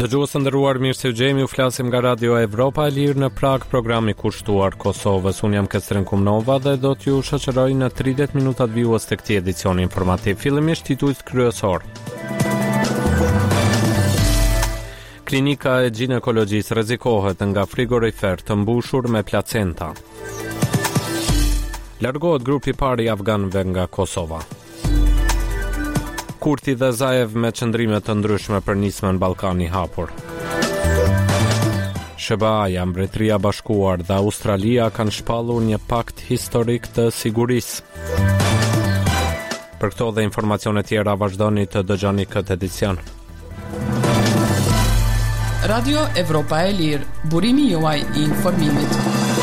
Dëgjues të nderuar, mirë se u gjejmë, ju flasim nga Radio Evropa e Lirë në Prag, programi kushtuar Kosovës. Unë jam Kestren Kumnova dhe do t'ju shoqëroj në 30 minutat vijues të këtij edicioni informativ. Fillimisht titujt kryesor. Klinika e ginekologjisë rrezikohet nga frigorifer të mbushur me placenta. Largohet grupi i parë i afganëve nga Kosova. Kurti dhe Zaev me qëndrime të ndryshme për nismën Ballkani hapur. SBA-ja, Mbretëria e Bashkuar dhe Australia kanë shpallur një pakt historik të sigurisë. Për këto dhe informacione tjera vazhdoni të dëgjoni këtë edicion. Radio Evropa e Lirë, burimi juaj i informimit.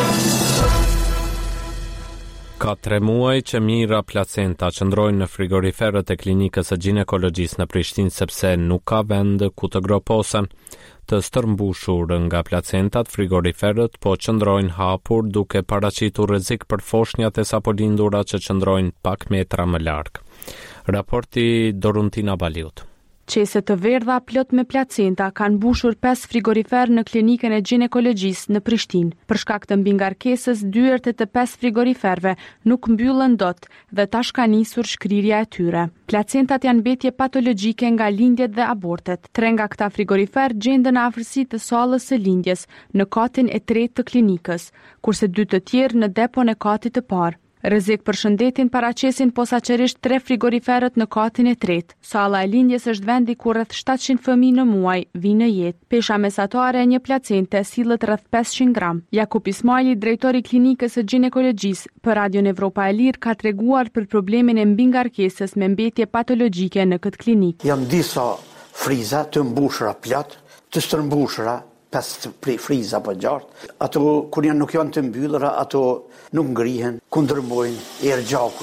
Ka 3 muaj që mira placenta qëndrojnë në frigoriferët e klinikës së ginekologjisë në Prishtinë sepse nuk ka vend ku të groposen. Të stërmbushur nga placentat, frigoriferët po qëndrojnë hapur duke paraqitur rrezik për foshnjat e sapolindura që qëndrojnë pak metra më larg. Raporti Doruntina Baliut. Qese të verdha plot me placenta kanë mbushur 5 frigorifer në klinikën e ginekologjisë në Prishtinë. Për shkak të mbingarkesës, dyert e të 5 frigoriferve nuk mbyllen dot dhe tash ka nisur shkrirja e tyre. Placentat janë mbetje patologjike nga lindjet dhe abortet. 3 nga këta frigorifer gjenden në afërsi të sallës së lindjes, në katin e 3 të klinikës, kurse 2 të tjerë në depon e katit të parë. Rrezik për shëndetin paraqesin posaçërisht 3 frigoriferët në katin e 3. Salla e lindjes është vendi ku rreth 700 fëmijë në muaj vinë në jetë. Pesha mesatare e një placente sillet rreth 500 gram. Jakub Ismaili, drejtori i klinikës së ginekologjisë për Radion Evropa e Lirë, ka treguar për problemin e mbingarkesës me mbetje patologjike në këtë klinikë. Janë disa friza të mbushura plot, të stërmbushura, 5 friza po gjartë. Ato kur nuk janë të mbyllura, ato nuk ngrihen, ku ndërmojnë erë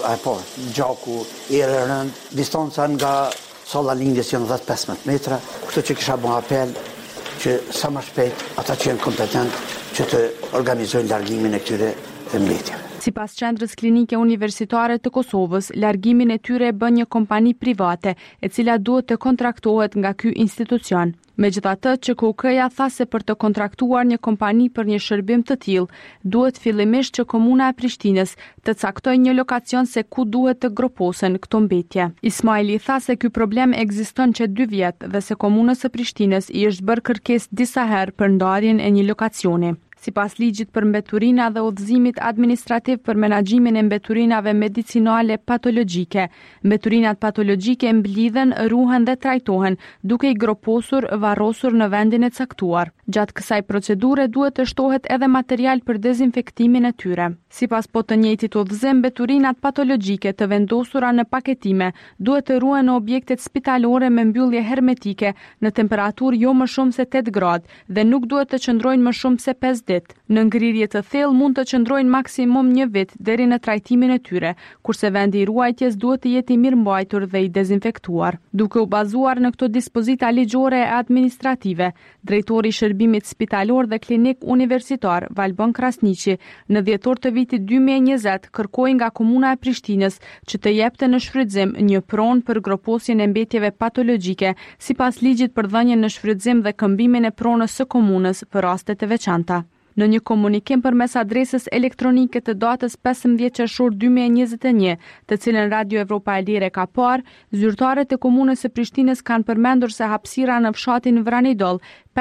gjaku, erë rënd, distanca nga salla lindjes janë 10-15 metra, kështu që kisha bën apel që sa më shpejt ata që janë kompetent që të organizojnë largimin e këtyre mbetjeve. Sipas Qendrës Klinike Universitare të Kosovës, largimin e tyre e bën një kompani private, e cila duhet të kontraktohet nga ky institucion. Megjithatë, QKK-ja tha se për të kontraktuar një kompani për një shërbim të tillë, duhet fillimisht që Komuna e Prishtinës të caktojë një lokacion se ku duhet të groposen këto mbetje. Ismaili tha se ky problem ekziston që 2 vjet dhe se Komunës së Prishtinës i është bërë kërkesë disa herë për ndarjen e një lokacioni. Sipas ligjit për mbeturina dhe udhëzimit administrativ për menaxhimin e mbeturinave medicinale patologjike, mbeturinat patologjike mblidhen, ruhen dhe trajtohen duke i groposur, varrosur në vendin e caktuar. Gjatë kësaj procedure duhet të shtohet edhe material për dezinfektimin e tyre. Sipas po të njëjtit udhëzim, mbeturinat patologjike të vendosura në paketime duhet të ruhen në objektet spitalore me mbyllje hermetike në temperaturë jo më shumë se 8 gradë dhe nuk duhet të qëndrojnë më shumë se 5 ditë. Në ngrirje të thellë mund të qëndrojnë maksimum 1 vit deri në trajtimin e tyre, kurse vendi i ruajtjes duhet të jetë i mirëmbajtur dhe i dezinfektuar. Duke u bazuar në këto dispozita ligjore e administrative, drejtori i shërbimit spitalor dhe klinik universitar Valbon Krasniqi në dhjetor të vitit 2020 kërkoi nga Komuna e Prishtinës që të jepte në shfrytëzim një pronë për groposjen e mbetjeve patologjike sipas ligjit për dhënien në shfrytëzim dhe këmbimin e pronës së komunës për raste të veçanta. Në një komunikim përmes adresës elektronike të datës 15 qershor 2021, të cilën Radio Evropa e Lirë ka parë, zyrtarët e Komunës së Prishtinës kanë përmendur se hapësira në fshatin Vranidol,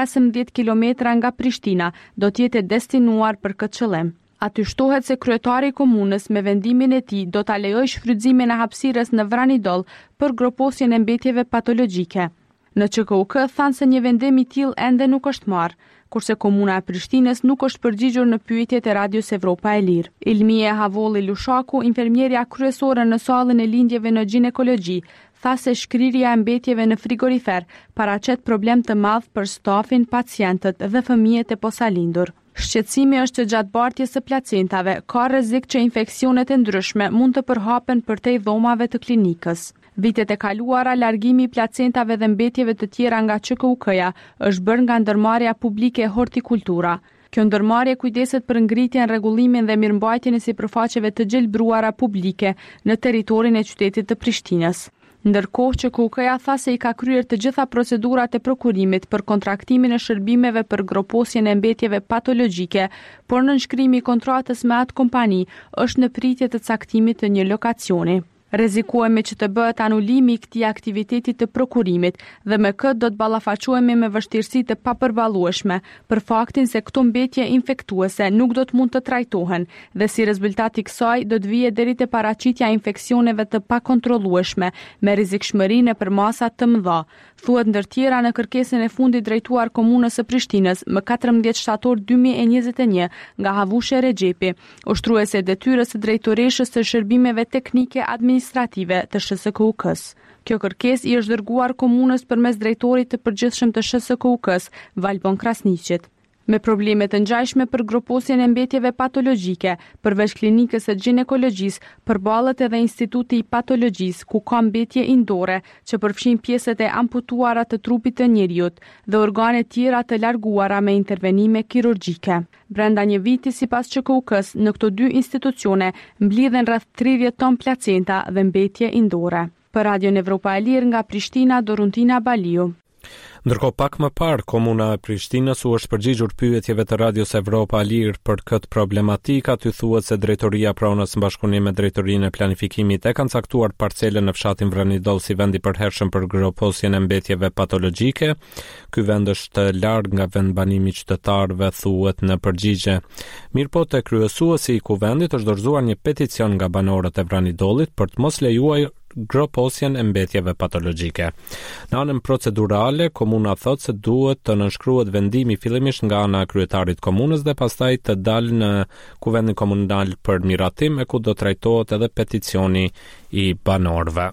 15 kilometra nga Prishtina, do të jetë destinuar për këtë qëllim. Aty shtohet se kryetari i komunës me vendimin e tij do ta lejojë shfrytëzimin e hapësirës në Vranidol për groposjen e mbetjeve patologjike. Në QKK thanë se një vendim i tillë ende nuk është marrë, kurse Komuna e Prishtinës nuk është përgjigjur në pyetjet e Radios Evropa e Lirë. Ilmie Havolli Lushaku, infermierja kryesore në sallën e lindjeve në ginekologji, tha se shkrirja e mbetjeve në frigorifer paraqet problem të madh për stafin, pacientët dhe fëmijët e posalindur. Shqetësimi është që gjatë bartjes së placentave ka rrezik që infeksionet e ndryshme mund të përhapen përtej dhomave të klinikës. Vitet e kaluara, largimi i placentave dhe mbetjeve të tjera nga QKK-ja është bërë nga ndërmarrja publike Hortikultura. Kjo ndërmarrje kujdeset për ngritjen, rregullimin dhe mirëmbajtjen e sipërfaqeve të gjelbruara publike në territorin e qytetit të Prishtinës. ndërkohë që KUK-ja tha se I ka kryer të gjitha procedurat e prokurimit për kontraktimin e shërbimeve për groposjen e mbetjeve patologjike, por nënshkrimi I kontratës me atë kompani është në pritje të caktimit të një lokacioni. Rrezikohemi që të bëhet anulimi I këtij aktiviteti të prokurimit dhe me këtë do të ballafaqohemi me vështirësi të papërballueshme për faktin se këto mbetje infektuese nuk do të mund të trajtohen dhe si rezultat I kësaj do të vijë deri te paraqitja e infeksioneve të pakontrollueshme me rrezikshmëri nëpër masa të mëdha, thuhet ndër tjera në kërkesën e fundit drejtuar komunës së Prishtinës më 14 shtator 2021 nga Havushe Rexhepi, ushtruese e detyrës së drejtoreshës së shërbimeve teknike administrative të SHSKUK-s. Kjo kërkesë I është dërguar komunës përmes drejtorit të përgjithshëm të SHSKUK-s, Valbon Krasniqit. Me probleme të ngjashme për groposjen e mbetjeve patologjike, përveç klinikës së ginekologjisë, përballet edhe Instituti I Patologjisë, ku ka mbetje indore që përfshin pjesët e amputuara të trupit të njerëzit dhe organe tjera të larguara me intervenime kirurgjike. Brenda një viti, sipas QKUK-s, në këto dy institucione mblidhen rreth 30 ton placenta dhe mbetje indore. Për Radion Evropa e Lirë nga Prishtina, Doruntina Baliu. Ndërkohë pak më parë, komuna e Prishtinës u është përgjigjur pyetjeve të Radios Evropa e Lirë për këtë problematikë, aty thuhet se drejtoria pronës në bashkëpunim me drejtorinë e planifikimit e kanë caktuar parcelën në fshatin Vranidol si vend I përhershëm për groposjen e mbetjeve patologjike. Ky vend është larg nga vendbanimi I qytetarëve, thuhet në përgjigje. Mirëpo te kryesuesi I kuvendit është dorëzuar një peticion nga banorët e Vranidolit për të mos lejuar groposjen e mbetjeve patologjike. Në anën procedurale, komuna thot se duhet të nënshkruhet vendimi fillimisht nga ana e kryetarit komunës dhe pastaj të dalë në kuvendin komunal për miratim, e ku do trajtohet edhe peticioni I banorëve.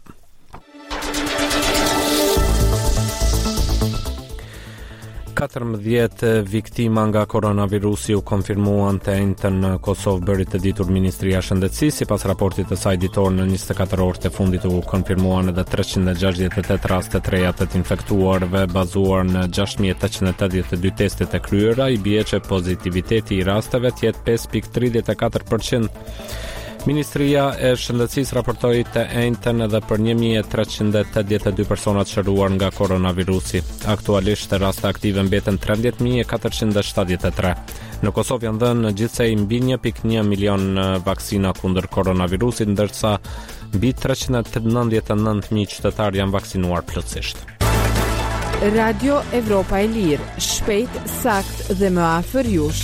Katërmbëdhjetë viktima nga koronavirusi u konfirmuan të njëjtën në Kosovë, bëri të ditur Ministria e Shëndetësisë. Sipas raportit të saj ditor, në 24 orët e fundit u konfirmuan edhe 368 raste të reja të infektuarve, bazuar në 6882 testet e kryera. I bie që pozitiviteti I rasteve të jetë 5.34%. Ministria e Shëndetësisë raportoi të njëjtën edhe për 1382 persona të shëruar nga koronavirusi. Aktualisht raste aktive mbeten 13473. Në Kosovë janë dhënë gjithsej mbi 1.1 milion vaksina kundër koronavirusit, ndërsa mbi 399.000 qytetarë janë vaksinuar plotësisht. Radio Evropa e Lirë, shpejt, sakt dhe më afër jush.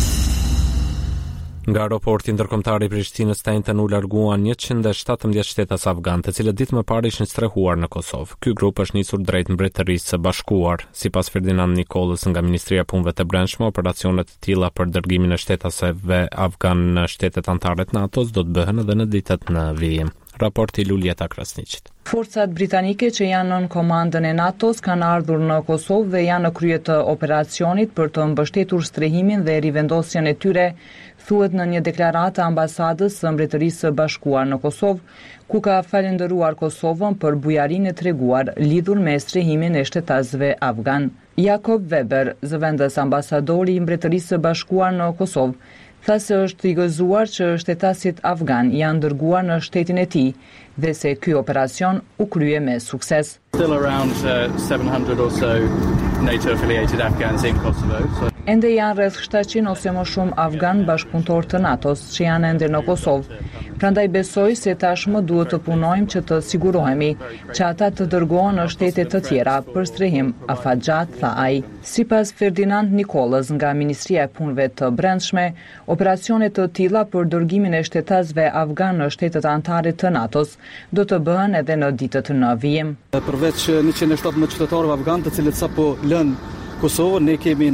Nga aeroporti ndërkombëtar I Prishtinës të njëjtën u larguan 117 shtetas afgan, të cilët ditë më parë ishin strehuar në Kosovë. Ky grup është nisur drejt Mbretërisë së Bashkuar. Sipas Ferdinand Nikolës nga Ministria e Punëve të Brendshme, operacionet të tilla për dërgimin e shtetasve afgan në shtetet anëtare të NATO-s do të bëhen edhe në ditët në vijim. Raporti Luljeta Krasniqit. Forcat britanike që janë nën komandën e NATO-s kanë ardhur në Kosovë dhe janë në krye të operacionit për të mbështetur strehimin dhe rivendosjen e tyre, thuhet në një deklaratë ambasadës së Mbretërisë së Bashkuar në Kosovë, ku ka falendëruar Kosovën për bujarinë e treguar lidhur me strehimin e shtetasëve afgan. Jakob Weber, zëvendës ambasadori I Mbretërisë së Bashkuar në Kosovë, tha se është I gëzuar që shtetasit afgan janë dërguar në shtetin e tij dhe se ky operacion u krye me sukses. Still around 700 or so NATO-affiliated Afghans in Kosovo. Ende janë rreth 700 ose më shumë afgan bashkëpunëtor të NATO-s që janë ende në Kosovë. Prandaj besoj se tashmë duhet të punojmë që të sigurohemi që ata të dërgohen në shtete të tjera për strehim, afatgjat, tha ai. Sipas Ferdinand Nikolës nga Ministria e Punëve të Brendshme, operacione të tilla për dërgimin e shtetasëve afgan në shtetet anëtare të NATO-s do të bëhen edhe në ditët në vijim. Përveç 117 qytetarëve afgan të cilët sapo lënë Kosovën, ne kemi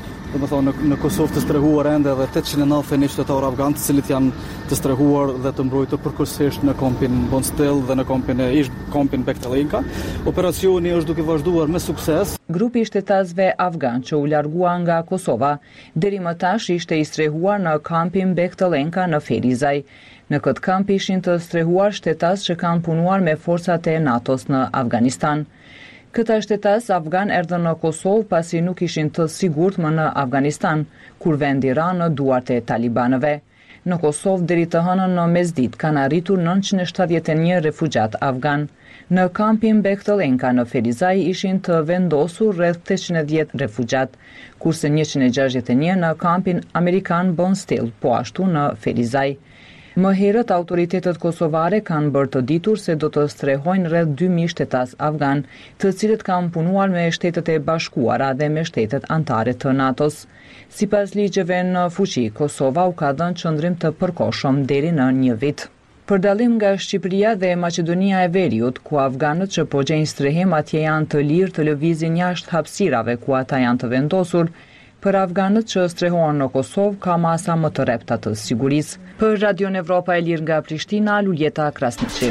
në Kosovë të strehuar ende edhe 891 qytetarë afgan të cilët janë të strehuar dhe të mbrojtur përkohësisht në kampin Bonstel dhe në kampin Bektelenka. Operacioni është duke vazhduar me sukses. Grupi I shtetasëve afgan që u largua nga Kosova deri më tash ishte I strehuar në kampin Bektelenka në Ferizaj. Në këtë kamp ishin të strehuar shtetas që kanë punuar me forcat e NATO-s në Afganistan. Këta shtetas afgan erdhën në Kosovë pasi nuk ishin të sigurt më në Afganistan, kur vendi ra në duart e talibanëve. Në Kosovë deri të hënën në mesditë kanë arritur 971 refugjat afgan. Në kampin Bektelenka në Ferizaj ishin të vendosur rreth 810 refugjat, kurse 161 në kampin Amerikan Bonstell, po ashtu në Ferizaj. Më herët autoritetet kosovare kanë bërë të ditur se do të strehojnë rreth 2000 shtetas afgan, të cilët kanë punuar me Shtetet e Bashkuara dhe me shtetet anëtare të NATO-s. Sipas ligjeve në fuqi, Kosova u ka dhënë qëndrim të përkohshëm deri në 1 vit. Për dallim nga Shqipëria dhe Maqedonia e Veriut, ku afganët që po gjejnë strehim atje janë të lirë të lëvizin jashtë hapësirave ku ata janë të vendosur, për afganët që strehohen në Kosovë ka masa më të repta të sigurisë. Për Radion Evropa e Lirë nga Prishtina, Luljeta Krasniqi.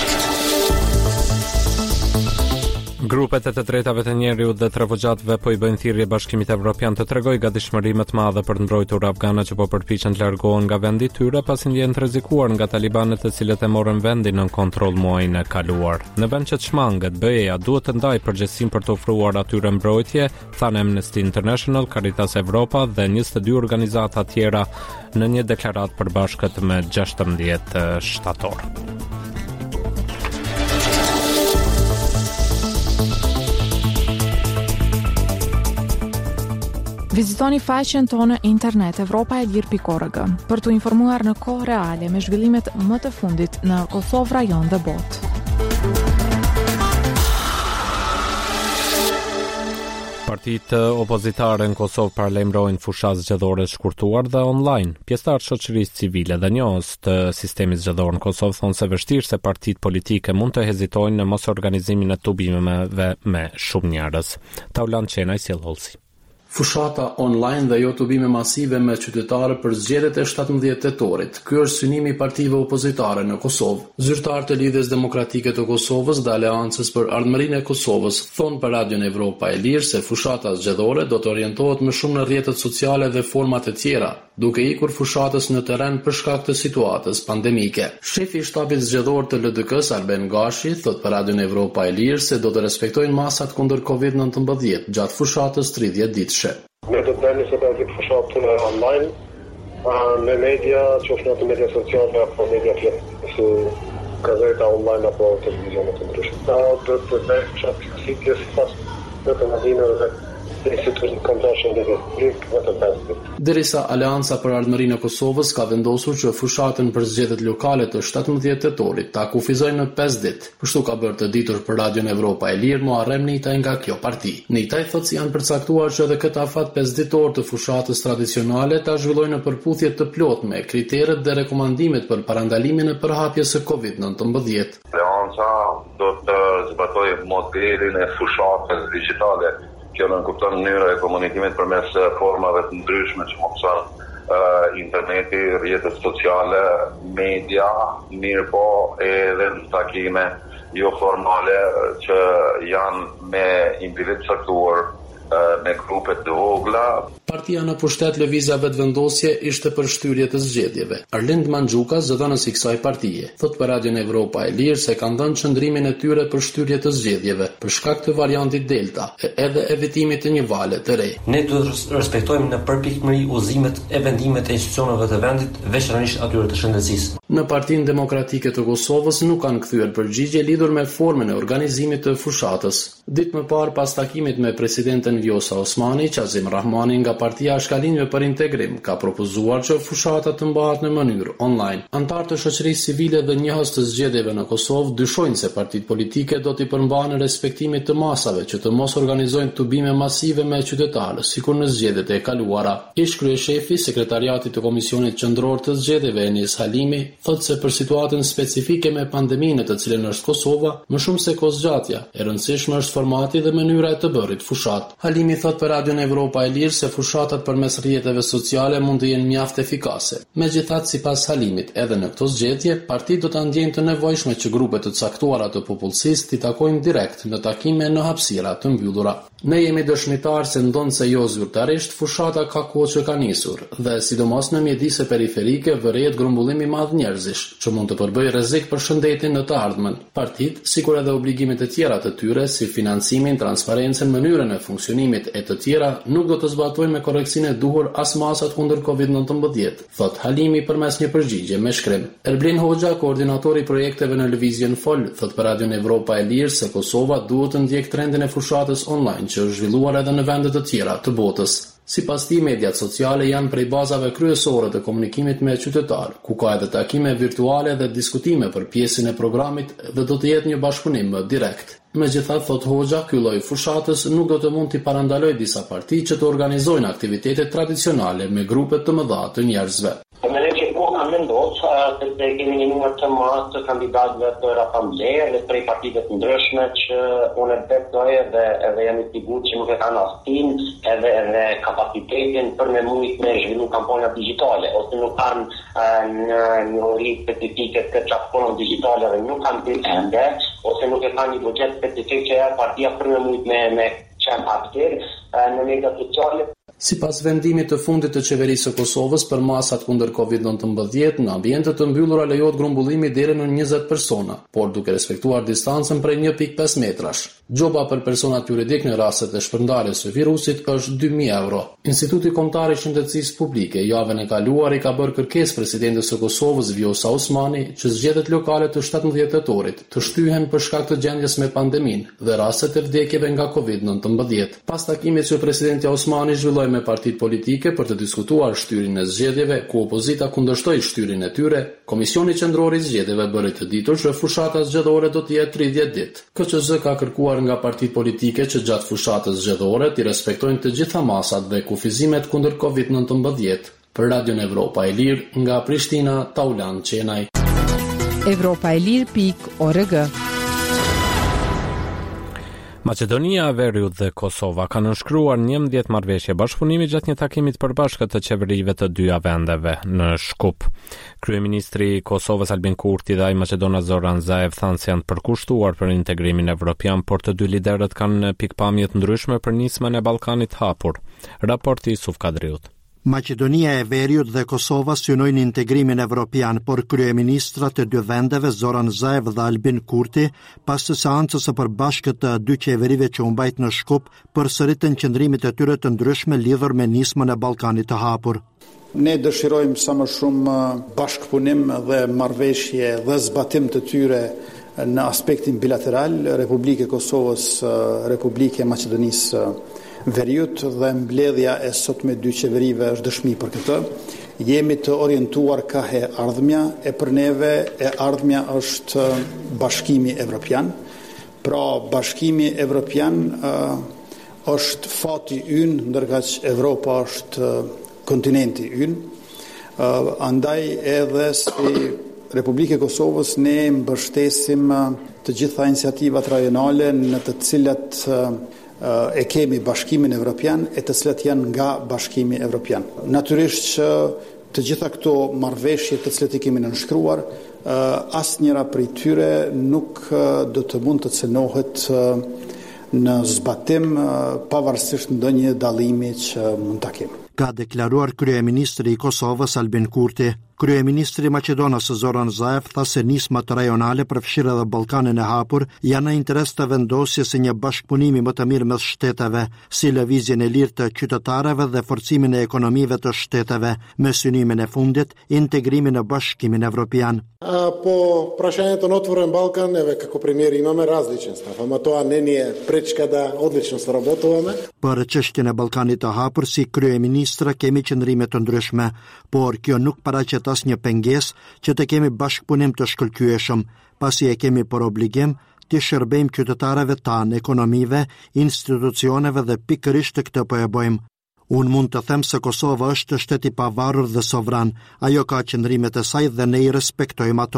Grupet e të drejtave të njerëzit dhe të refugjatëve po I bëjnë thirrje Bashkimit Evropian të tregojë gatishmëri më të madhe për të mbrojtur afganët që po përpiqen të largohen nga vendi I tyre pasi ndjehen të rrezikuar nga talibanët të cilët e morën vendin në kontroll muajin e kaluar. Në vend që të shmanget, BE-ja duhet të ndajë përgjegjësinë për të ofruar atyre mbrojtje, thanë Amnesty International, Caritas Evropa dhe 22 organizata tjera në një deklaratë përbashkët me 16 shtator. Vizitoni faqen tonë internet evropaelir.org për të informuar në kohë reale me zhvillimet më të fundit në Kosovë, rajon dhe botë. Partitë opozitare në Kosovë paralajmërojnë fushat zgjedhore të shkurtuar dhe online. Pjesëtarë të shoqërisë civile dhe njohës të sistemit zgjedhor në Kosovë thonë se vështirë se partitë politike mund të hezitojnë në mos organizimin e tubimeve me shumë njerëz. Taulan Qenaj sjell Holsi. Fushata online dhe jo tubime masive me qytetarë për zgjedhjet e 17 tetorit. Ky është synimi I partive opozitare në Kosovë. Zyrtarë të Lidhjes Demokratike të Kosovës dhe Aleancës për Ardhmërinë e Kosovës thonë për Radion Evropa e Lirë se fushata zgjedhore do të orientohet më shumë në rrjetet sociale dhe format e tjera, duke ikur fushatës në terren për shkak të situatës pandemike. Shefi I shtabit zgjedhor të LDK-s Arben Gashi thot për Radion Evropa e Lirë se do të respektojnë masat kundër COVID-19 gjatë fushatës 30 ditësh. Ne do të bëjmë sot edhe fushatën online, në media, qoftë në media sociale apo media tjera, si gazeta online apo televizionet të ndryshme. Do të bëjmë fushatë klasike sipas të mëdhenëve Derisa Aleanca për Ardhmërinë e Kosovës ka vendosur që fushatën për zgjedhjet lokale të 17 tetorit ta kufizojnë në 5 ditë. Kështu ka bërë të ditur për Radion Evropa e Lirë Muharrem Nitaj nga kjo parti. Nitaj thotë se janë përcaktuar që edhe këtë afat 5 ditor të fushatës tradicionale ta zhvillojnë në përputhje të plotë me kriteret dhe rekomandimet për parandalimin e përhapjes së COVID-19. Aleanca do të zbatojë modelin e fushatës digjitale. Kjo nënkupton mënyra e komunikimit përmes formave të ndryshme që mund të jenë interneti, rrjetet sociale, media, mirëpo edhe takime jo formale që janë me individ caktuar me grupe të vogla. Partia në pushtet lëvizja vetëvendosje ishte për shtyrje të zgjedhjeve. Arlind Mandxuka, zëdhënës I kësaj partie, thot për Radion Evropa e Lirë se kanë dhënë qëndrimin e tyre për shtyrje të zgjedhjeve, për shkak të variantit Delta, edhe evitimit të një vale të re. Ne duhet të respektojmë në përpikmëri udhëzimet e vendimet e institucioneve të vendit, veçanërisht atyre të shëndetësisë. Në Partinë Demokratike të Kosovës nuk kanë kthyer përgjigje lidhur me formën e organizimit të fushatës. Ditë më parë pas takimit me presidenten Vjosa Osmani, Qazim Rahmani nga Partia Shkalinjve për Integrim ka propozuar që fushata të mbahet në mënyrë online. Antarë të shoqërisë civile dhe njohës të zgjedhjeve në Kosovë dyshojnë se partitë politike do t'i përmbahen respektimit të masave që të mos organizojnë tubime masive me qytetarë, sikur në zgjedhjet e kaluara. Ish kryeshefi sekretariatit të Komisionit Qendror të Zgjedhjeve Enis Halimi thotë se për situatën specifike me pandeminë të cilën është Kosova, më shumë se kozgjatja, e rëndësishme është formati dhe mënyra e të bërit fushat. Halimi thot për Radion Evropa e Lirë se fushatat përmes rrjeteve sociale mund të jenë mjaft efikase. Megjithatë, sipas Halimit, edhe në këto zgjedhje, partitë do ta ndjejnë të nevojshme që grupe të caktuara të popullsisë t'i takojnë direkt në takime në hapësira të mbyllura. Ne jemi dëshmitar se ndonë se jo zyrtarisht, fushata ka kohë që ka nisur, dhe sidomos në mjedise periferike vërehet grumbullimi madh njerëzish, që mund të përbëjë rrezik për shëndetin në të ardhmen. Partitë, sikur edhe obligimet e tjera të tyre, si financimin, transparencën, mënyrën e funksionimit e të tjera, nuk do të zbatojnë me korreksinë e duhur as masat kundër COVID-19, thot Halimi përmes një përgjigje me shkrim. Erblin Hoxha, koordinatori i projekteve në Lëvizjen Fol, thot për Radion Evropa e Lirë se Kosova duhet të ndjek trendin e fushatës online që është zhvilluar edhe në vende të tjera të botës. Sipas tij, mediat sociale janë prej bazave kryesore të komunikimit me qytetar, ku ka edhe takime virtuale dhe diskutime për pjesën e programit dhe do të jetë një bashkëpunim më direkt. Megjithatë, thot Hoxha, ky lloj fushatës nuk do të mund t'i parandalojë disa parti që të organizojnë aktivitete tradicionale me grupe të mëdha të njerëzve. Sepse kemi një numër të madh të kandidatëve për asambleje dhe prej partive të ndryshme që unë besoj dhe edhe jam i sigurt që nuk e kanë astin edhe kapacitetin për me mujt me zhvillu kampanja digjitale ose nuk kanë një ori specifike të platformën digjitale dhe nuk kanë ende ose nuk e kanë një buxhet specifik që partia për me mujt me qenë aktiv në media sociale. Sipas vendimit të fundit të qeverisë së Kosovës për masat kundër COVID-19, në ambiente të mbyllura lejohet grumbullimi deri në 20 persona, por duke respektuar distancën prej 1.5 metrash. Gjoba për personat juridik në rastet e shpërndarjes së virusit është 2.000 euro. Instituti Kombëtar i Shëndetësisë Publike javën e kaluar i ka bërë kërkesë presidentes së Kosovës Vjosa Osmani që zgjedhjet lokale të 17 tetorit të shtyhen për shkak të gjendjes me pandeminë dhe rastet e vdekjeve nga COVID-19. Pas takimit që presidenti Osmani zhvilloi me partitë politike për të diskutuar shtyrjen e zgjedhjeve, ku opozita kundërshtoi shtyrjen e tyre, Komisioni Qendror i Zgjedhjeve bëri të ditur se fushata zgjedhore do të jetë 30 ditë. KQZ ka kërkuar nga partitë politike që gjatë fushatës zgjedhore të respektojnë të gjitha masat dhe kufizimet kundër COVID-19. Për Radion Evropa e Lirë nga Prishtina, Taulan Qenaj. Evropaelir.org. Maqedonia e Veriut dhe Kosova kanë nënshkruar 11 marrëveshje bashkëpunimi gjatë një takimi të përbashkët të qeverive të dyja vendeve në Shkup. Kryeministri i Kosovës Albin Kurti dhe ai Maqedonas Zoran Zaev thanë se janë përkushtuar për integrimin evropian, por të dy liderët kanë pikpamje të ndryshme për nismën e Ballkanit hapur. Raporti Yusuf Kadriut. Maqedonia e Veriut dhe Kosova synojnë integrimin evropian, por kryeministrat e dy vendeve Zoran Zaev dhe Albin Kurti, pas së seancës së përbashkët të dy qeverive që u mbajt në Shkup, përsëritën qëndrimit e tyre të ndryshme lidhur me nismën e Ballkanit të hapur. Ne dëshirojmë sa më shumë bashkëpunim dhe marrëveshje dhe zbatim të tyre në aspektin bilateral, Republike Kosovës, Republike Maqedonisë Veriut, dhe mbledhja e sotme dy qeverive është dëshmi për këtë. Jemi të orientuar ka e ardhmja, e për neve e ardhmja është bashkimi evropian. Pra bashkimi evropian është fati ynë, ndërkaq Evropa është kontinenti ynë. Andaj edhe si Republike Kosovës ne mbështesim të gjitha iniciativat rajonale në të cilat e kemi bashkimin evropian e të cilat janë nga bashkimi evropian. Natyrisht që të gjitha këto marrëveshje të cilat i kemi nënshkruar, asnjëra prej tyre nuk do të mund të cënohet në zbatim pavarësisht ndonjë dallimi që mund ta kemi. Ka deklaruar kryeministri i Kosovës Albin Kurti. Kryeministri i Maqedonas Zoran Zaev tha se nismat rajonale përfshirë edhe Ballkanin e hapur janë në interes të vendosjes së një bashkëpunimi më të mirë mes shteteve, si lëvizjen e lirë të qytetarëve dhe forcimin e ekonomive të shteteve, me synimin e fundit integrimin në Bashkimin Evropian. Po prašanje të otvoren Balkan, eve kako premijer imame različan stav, ama to ne nije prečka da odlično saraботуваме. Për çështjen e Ballkanit të hapur, si kryeministra kemi qëndrime të ndryshme, por kjo nuk paraqet asnjë pengesë që të kemi bashkëpunim të shkëlqyeshëm, pasi e kemi për obligim të shërbejmë qytetarëve tanë, ekonomive, institucioneve dhe pikërisht të këtë po e bëjmë. Unë mund të them se Kosova është shtet i pavarur dhe sovran, ajo ka qëndrimet e saj dhe ne i respektojmë ato.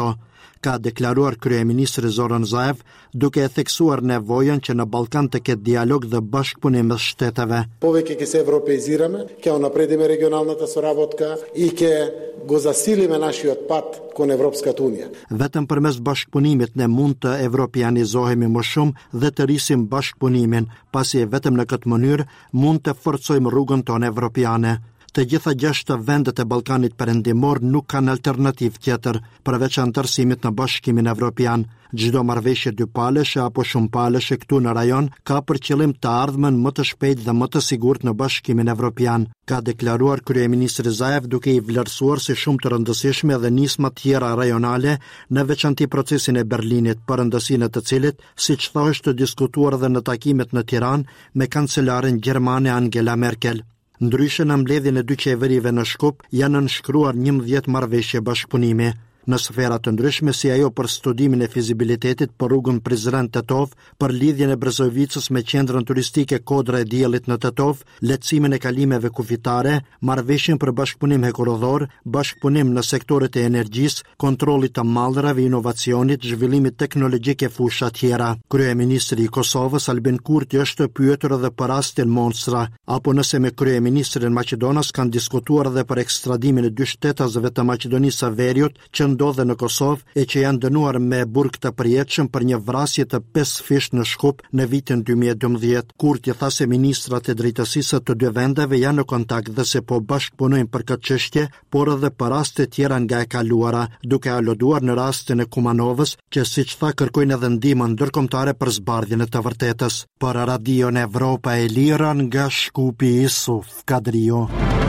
ka deklaruar kryeministri Zoran Zaev, duke e theksuar nevojën që në Ballkan të ketë dialog dhe bashkëpunim mes shteteve. Повеќе ќе се европеизираме, ќе унапредиме регионалната соработка и ќе го засилиме нашиот пат кон Европската унија. Vetëm përmes bashkëpunimit ne mund të evropianizohemi më shumë dhe të rrisim bashkëpunimin, pasi vetëm në këtë mënyrë mund të forcojmë rrugën tonë evropiane. Të gjitha 6 vendet e Ballkanit Perëndimor nuk kanë alternativë tjetër përveç anëtarësimit në Bashkimin Evropian. Çdo marrëveshje dypaleshe apo shumëpaleshe këtu në rajon ka për qëllim të ardhmen më të shpejtë dhe më të sigurt në Bashkimin Evropian, ka deklaruar kryeministri Zaev, duke i vlerësuar si shumë të rëndësishme dhe nisma tjera rajonale, në veçanti procesin e Berlinit, për rëndësinë të cilit, siç është diskutuar dhe në takimet në Tiranë me kancelaren gjermane Angela Merkel. Ndryshe në mbledhjen e 2 qeverive në Shkup janë nënshkruar 11 marrëveshje bashkëpunimi. Në sfera të ndryshme si ajo për studimin e fizibilitetit për rrugën Prizren-Tetov, për lidhjen e Brezovicës me qendrën turistike Kodra e Diellit në Tetov, lehtësimin e kalimeve kufitare, marrëveshjen për bashkëpunim hekurudhor, bashkëpunim në sektorët e energjisë, kontrollit të mallrave, inovacionit, zhvillimit teknologjik e fusha tjera. Kryeministri i Kosovës Albin Kurti është pyetur edhe për rastin Monstra, apo nëse me kryeministrin Maqedonas kanë diskutuar edhe për ekstradimin e 2 shtetësve të Maqedonisë së Veriut që ndodhe në Kosovë e që janë dënuar me burg të përjetshëm për një vrasje të 5 fish në Shkup në vitin 2012. Kurti tha se ministrat e drejtësisë të 2 vendeve janë në kontakt dhe se po bashkëpunojnë për këtë çështje, por edhe për raste tjera nga e kaluara, duke aluduar në rastin e Kumanovës, që siç tha kërkojnë edhe ndihmë ndërkombëtare për zbardhjen e të vërtetës. Për Radion Evropa e Lira nga Shkupi, Isuf Kadrio.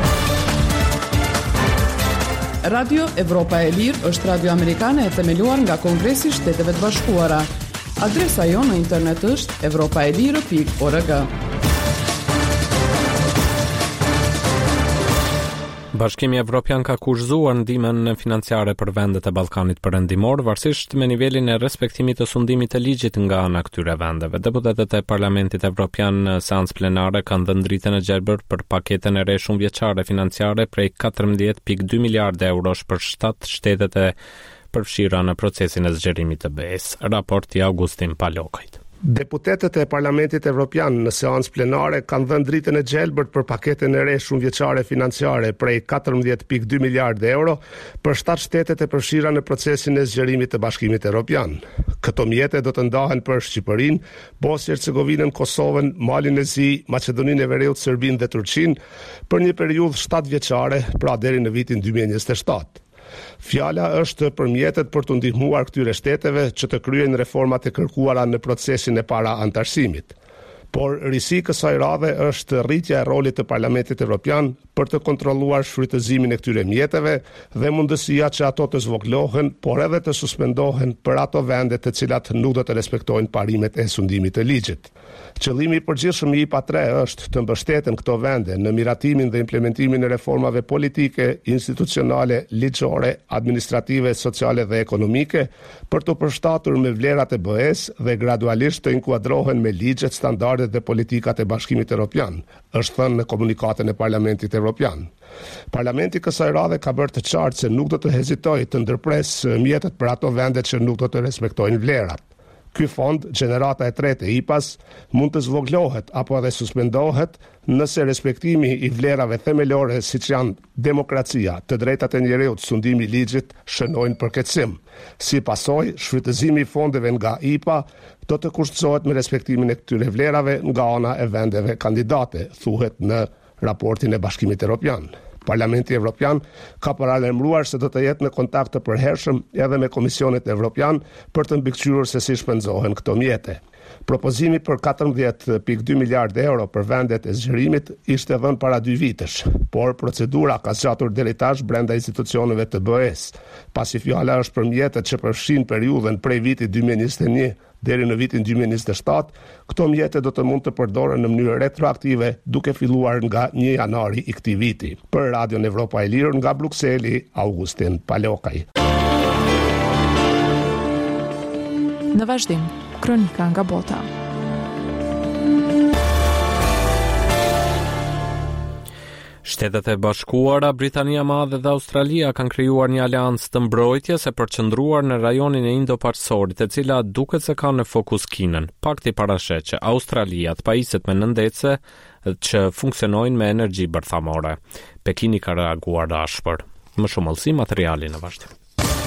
Radio Evropa e Lirë është radio amerikane e themeluar nga Kongresi i Shteteve të Bashkuara. Adresa jonë në internet është evropaelirë.org. Bashkimi Evropian ka kushzuar ndihmën financiare për vendet e Ballkanit Perëndimor, varësisht me nivelin e respektimit të sundimit të ligjit nga ana këtyre vendeve. Deputetët e Parlamentit Evropian në seancë plenare kanë dhënë dritën e gjelbër për paketën e re shumëvjeçare financiare prej 14.2 miliardë eurosh për 7 shtetet e përfshira në procesin e zgjerimit të BE-s. Raporti Augustin Palokajt. Deputetët e Parlamentit Evropian në seancë plenare kanë dhënë dritën e gjelbërt për paketën e re shumëvjeçare financiare prej 14.2 miliardë euro për 7 shtetet e përfshira në procesin e zgjerimit të Bashkimit Evropian. Këto mjete do të ndahen për Shqipërinë, Bosnjë-Hercegovinën, Kosovën, Malin e Zi, Maqedoninë e Veriut, Serbinë dhe Turqinë për një periudhë 7 vjeçare, pra deri në vitin 2027. Fjala është për mjetet për të ndihmuar këtyre shteteve që të kryejnë reformat e kërkuara në procesin e para antarësimit. Por risi kësaj radhe është rritja e rolit të Parlamentit Evropian për të kontrolluar shfrytëzimin e këtyre mjeteve dhe mundësia që ato të zvoglohen, por edhe të suspendohen për ato vende të cilat nuk do të respektojnë parimet e sundimit të ligjit. Qëllimi i përgjithshëm i IPA 3 është të mbështeten këto vende në miratimin dhe implementimin e reformave politike, institucionale, ligjore, administrative, sociale dhe ekonomike për të përshtatur me vlerat e BE-s dhe gradualisht të inkuadrohen me ligjet, standardet dhe politikat e Bashkimit Evropian, është thënë në komunikatën e Parlamentit Evropian. Parlamenti kësaj radhe ka bërë të qartë se nuk do të hezitojë të ndërpresë mjetet për ato vende që nuk do të respektojnë vlerat. Ky fond, gjenerata e tretë e IPA-s, mund të zvoglohet apo edhe suspendohet nëse respektimi i vlerave themelore siç janë demokracia, të drejtat e njerëzit, sundimi i ligjit shënojnë përkeqësim. Si pasojë, shfrytëzimi i fondeve nga IPA do të kushtohet me respektimin e këtyre vlerave nga ana e vendeve kandidate, thuhet në raportin e Bashkimit Evropian. Parlamenti Evropian ka paralajmëruar se do të jetë në kontakt të përhershëm edhe me Komisionin Evropian për të mbikëqyrur se si shpenzohen këto mjete. Propozimi për 14.2 miliardë euro për vendet e zgjerimit ishte dhënë para 2 vitesh, por procedura ka zgjatur deri tash brenda institucioneve të BE-s, pasi fjala është për mjetet që përfshin periudhën prej vitit 2021 deri në vitin 2027, këto mjete do të mund të përdoren në mënyrë retroaktive duke filluar nga 1 janari i këtij viti. Për Radion Evropa e Lirë nga Brukseli, Augustin Palokaj. Në vazhdim, kronika nga bota. Shtetet e Bashkuara, Britania e Madhe dhe Australia kanë krijuar një aleancë të mbrojtjes e përqendruar në rajonin e Indo-Partësorit, e cila duket se ka në fokus Kinën. Pakti parashet që Australia të pajiset me nëndece që funksionojnë me energji bërthamore. Pekini ka reaguar ashpër. Më shumë ëllësi materiali në vazhdim.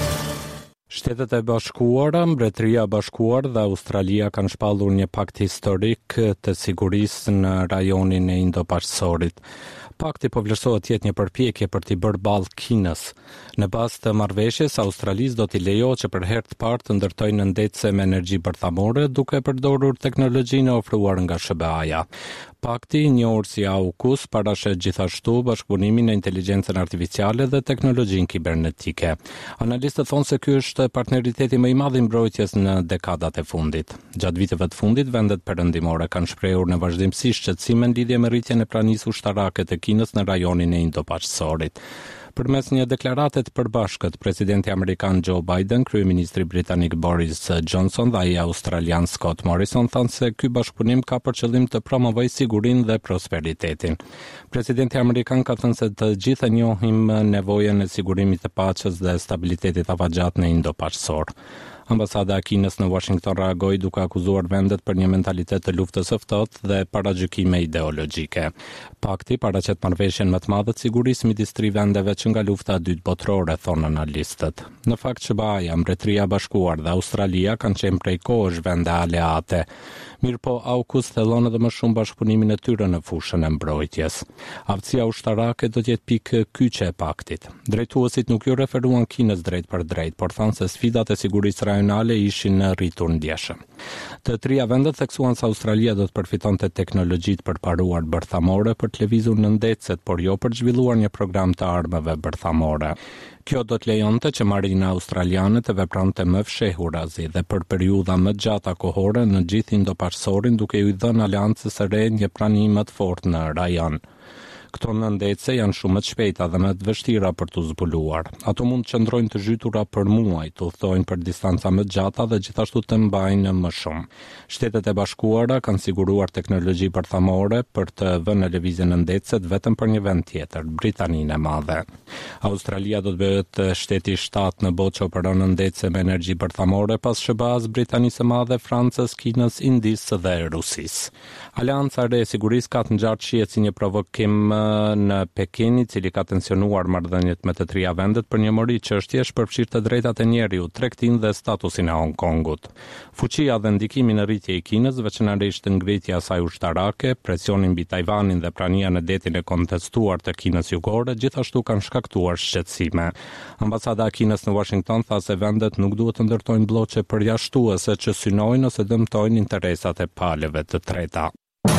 Shtetet e Bashkuara, Mbretëria e Bashkuar dhe Australia kanë shpallur një pakt historik të sigurisë në rajonin e Indo-Partësorit. Pakti po vlerësohet të jetë një përpjekje për t'i bërë ballë Kinës. Në bazë të marrëveshjes, Australisë do t'i lejohet që për herë të parë të ndërtojë nëndece me energji bërthamore duke përdorur teknologjinë ofruar nga SBA-ja. Pakti, njohur si AUKUS, parashet gjithashtu bashkëpunimin e inteligjencën artificiale dhe teknologjinë kibernetike. Analistët thonë se ky është partneriteti më i madh i mbrojtjes në dekadat e fundit. Gjatë viteve të fundit, vendet perëndimore kanë shprehur në vazhdimsi shqetësim në lidhje me rritjen e pranisë ushtarake të Kinës në rajonin e Indo-Partësorit. Përmes një deklarate të përbashkët, presidenti amerikan Joe Biden, kryeministri britanik Boris Johnson dhe ai australian Scott Morrison thanë se ky bashkëpunim ka për qëllim të promovojë sigurinë dhe prosperitetin. Presidenti amerikan ka thënë se të gjithë njohim nevojën e sigurimit të paqes dhe stabilitetit afatgjat në Indo-Partësor. Ambasada e Kinës në Washington reagoi duke akuzuar vendet për një mentalitet të luftës së ftohtë dhe paragjykime ideologjike. Pakti paraqet marrëveshjen më të madhe të sigurisë midis tre vendeve që nga lufta e dytë botërore, thonë analistët. Në fakt, SBA-ja, Mbretëria e Bashkuar dhe Australia kanë qenë prej kohësh vende aleate. Mirëpo AUKUS thellon edhe më shumë bashkëpunimin e tyre në fushën e mbrojtjes. Aftësia ushtarake do të jetë pikë kyçe e paktit. Drejtuesit nuk ju referuan Kinës drejt për drejt, por thanë se sfidat e sigurisë rajonale ishin në rritur ndjeshëm. Të trija vendet theksuan se Australia do të përfitonte teknologjitë përparuar bërthamore për të lëvizur nëndecet, por jo për të zhvilluar një program të armëve bërthamore. Kjo do të lejonte që marina australiane të veprante më fshehurazi dhe për periudha më gjata kohore në gjithë Indo-Partësorin, duke ju dhënë aleancës së re një pranim më të fortë në rajon. Këto nëndece janë shumë më të shpejta dhe më të vështira për të zbuluar. Ato mund të qëndrojnë të zhytura për muaj, të udhtojnë për distanca më të gjata dhe gjithashtu të mbajnë më shumë. Shtetet e Bashkuara kanë siguruar teknologji bërthamore për të vënë në lëvizje nëndecet vetëm për një vend tjetër, Britaninë e Madhe. Australia do të bëhet shteti 7 në botë që operon nëndece me energji bërthamore pas SBA-s, Britanisë së Madhe, Francës, Kinës, Indisë dhe Rusisë. Aleanca e re e sigurisë ka të ngjarë shihet si një provokim në Pekin, i cili ka tensionuar marrëdhëniet me të trija vendet për një mori çështjesh përfshirë të drejtat e njeriut, tregtinë dhe statusin e Hong Kongut. Fuqia dhe ndikimi në rritje i Kinës, veçanërisht ngritja e saj ushtarake, presioni mbi Tajvanin dhe prania në detin e kontestuar të Kinës jugore, gjithashtu kanë shkaktuar shqetësime. Ambasada e Kinës në Washington tha se vendet nuk duhet të ndërtojnë bloqe përjashtuese që synojnë ose dëmtojnë interesat e palëve të treta.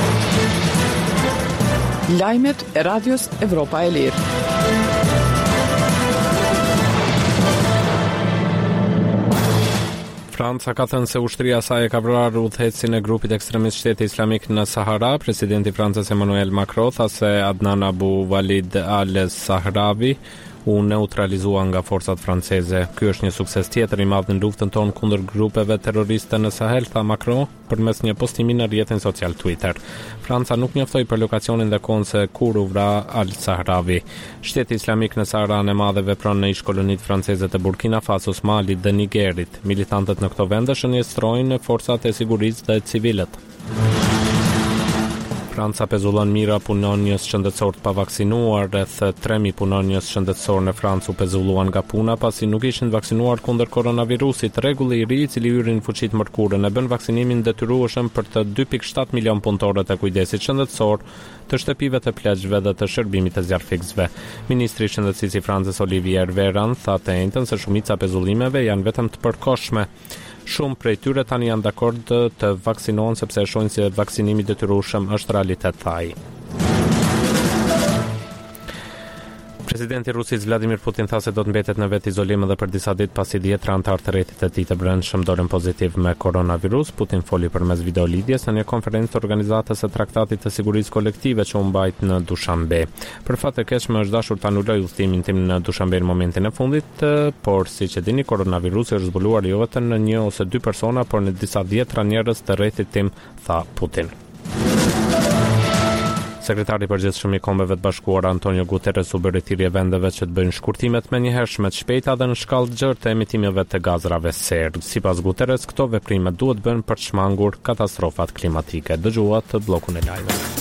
Lajmet e Radios Evropa e Lirë. Franca ka thënë se ushtria e saj e ka vrarë udhëhecin e grupit ekstremist Shteti Islamik në Sahara. Presidenti francez Emmanuel Macron tha se Adnan Abu Walid al-Sahrawi u neutralizua nga forcat franceze. Ky është një sukses tjetër i madh në luftën tonë kundër grupeve terroriste në Sahel, tha Macron përmes një postimi në rrjetin social Twitter. Franca nuk njoftoi për lokacionin dhe kohën se kur u vra al-Sahrawi. Shteti Islamik në Saharan e Madhe vepron në ish kolonitë franceze të Burkina Fasos, Malit dhe Nigerit. Militantët në këto vende shënjestrojnë forcat e sigurisë dhe civilët. Franca pezullon mira punonjës shëndetësor të pavaksinuar. Rreth 3000 punonjës shëndetësor në Francë u pezulluan nga puna pasi nuk ishin vaksinuar kundër koronavirusit. Rregulli i ri, i cili hyrin fuqitë mërkurën, e bën vaksinimin detyrueshëm për të 2.7 milion punëtorët e kujdesit shëndetësor, të shtëpive të plagjëve dhe të shërbimit të zjarrfiksëve. Ministri i Shëndetësisë i Francës Olivier Véran tha të njëjtën se shumica e pezullimeve janë vetëm të përkohshme. Shumë prej tyre tani janë dakord të vaksinohen sepse e shohin se vaksinimi detyrueshëm është realitet, tha ai. Presidenti i Rusisë Vladimir Putin tha se do të mbetet në vetë izolim edhe për disa ditë pasi 10 anëtar të rrjetit të tij të brendshëm dolën pozitiv me koronavirus. Putin foli përmes videolidhjes në një konferencë të organizatës së Traktatit të Sigurisë Kolektive që u mbajt në Dushanbe. Për fat të keqme është dashur ta anuloj udhëtimin tim në Dushanbe në momentin e fundit, por siç e dini, koronavirusi është zbuluar jo vetëm në 1 ose 2 persona, por në disa dhjetra njerëz të rrjetit tim, tha Putin. Sekretari i përgjithshëm i Kombeve të Bashkuara Antonio Guterres u bëri thirrje vendeve që të bëjnë shkurtimet menjëhershme të shpejta dhe në shkallë të gjerë të emitimeve të gazrave serë. Sipas Guterres, këto veprime duhet bën për të shmangur katastrofat klimatike. Dëgjuat të bllokun e lajmeve.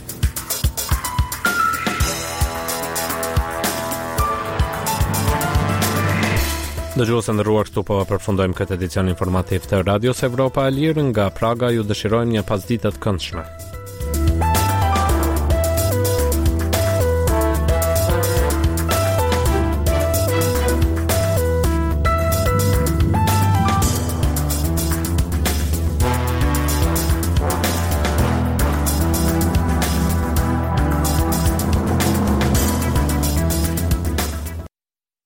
Dëgjues e nderuar, këtu po përfundojmë këtë edicion informativ të Radios Evropa e Lirë nga Praga. Ju dëshirojmë një pasditë të këndshme.